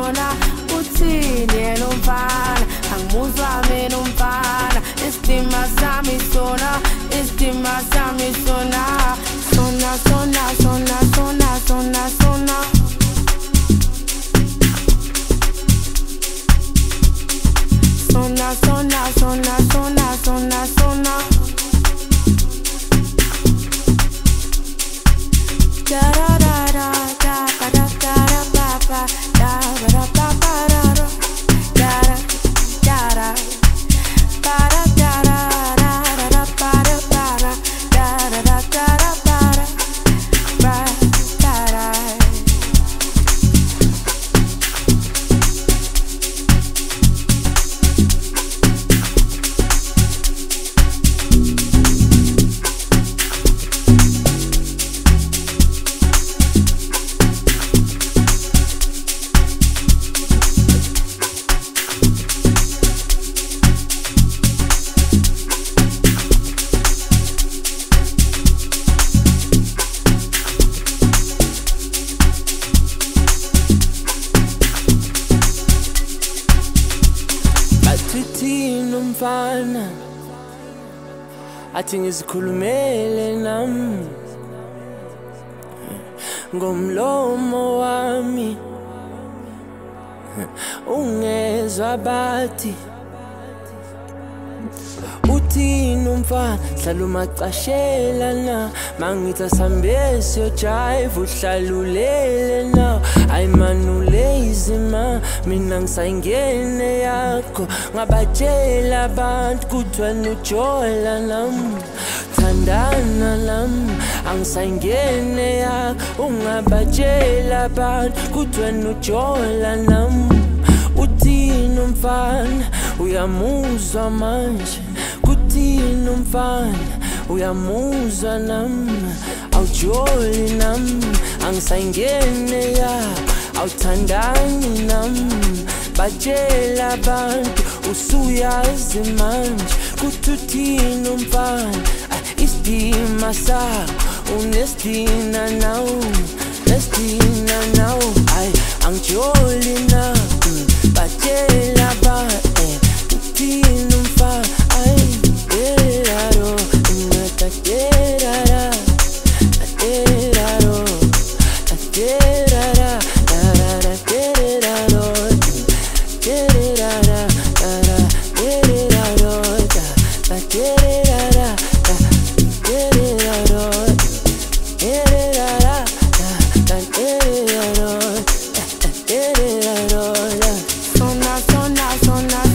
sona uthini yena umfana angimuzwa mina umfana istima sami sona istima sami sona sona sona sona sona sona sona sona sona sona sona sona sona da da da da da da da da da da da da da umfana athi ngizikhulumele nami ngomlomo wami ungezwa bathi uthini umfana hlala umacashela na mangitha sambesi yo jive uhlalulele na ayimanulazy ma mina ngisayingene yakho ngabatshela abantu kuthiwa nujola nami thandana nami angisayingene yakho ungabatshela abantu kuthiwa nujola nami uthini umfana uyamuzwa manje kuthini umfana uyamuzwa nami awujoli nami angisayingene yakho awuthandani nami batshela abantu usuyazi manje kuthi uthini umfana isidima sakho unesdina nawo nesdina nawo ay angijoli na batshela abantu uthini umfana ay deraro derara deraro derara derara deraro derara deraro derara deraro deraro sona sona sona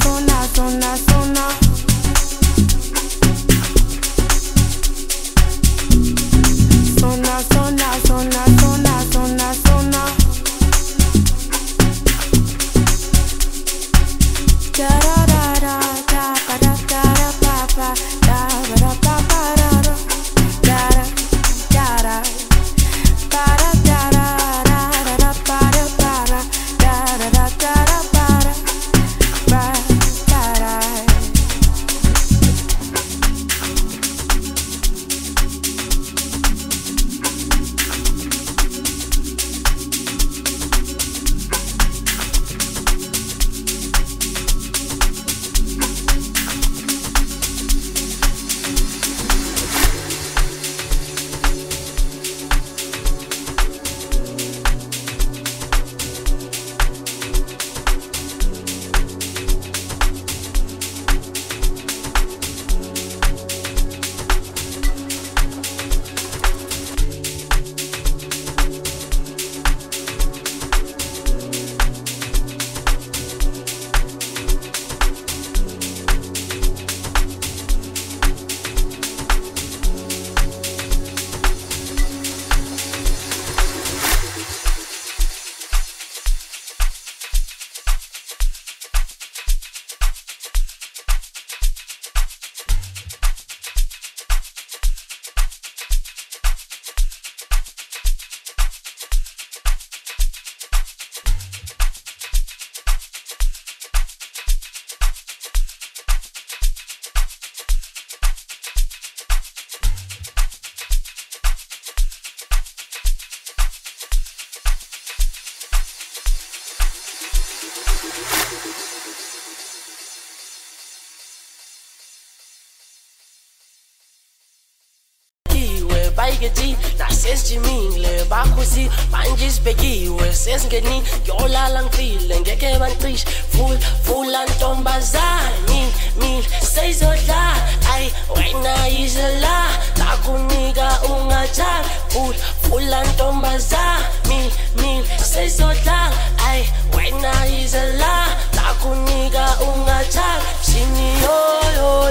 Tiketi, nasesijimile bakhosi manje sibhekiwe sesingeni yolala ngifile ngeke bantrish full antombazane mil seyizodla ay wena izela takunika ungathanda full antombazane mil seyizodla ay wena izela takunika ungathanda sini yo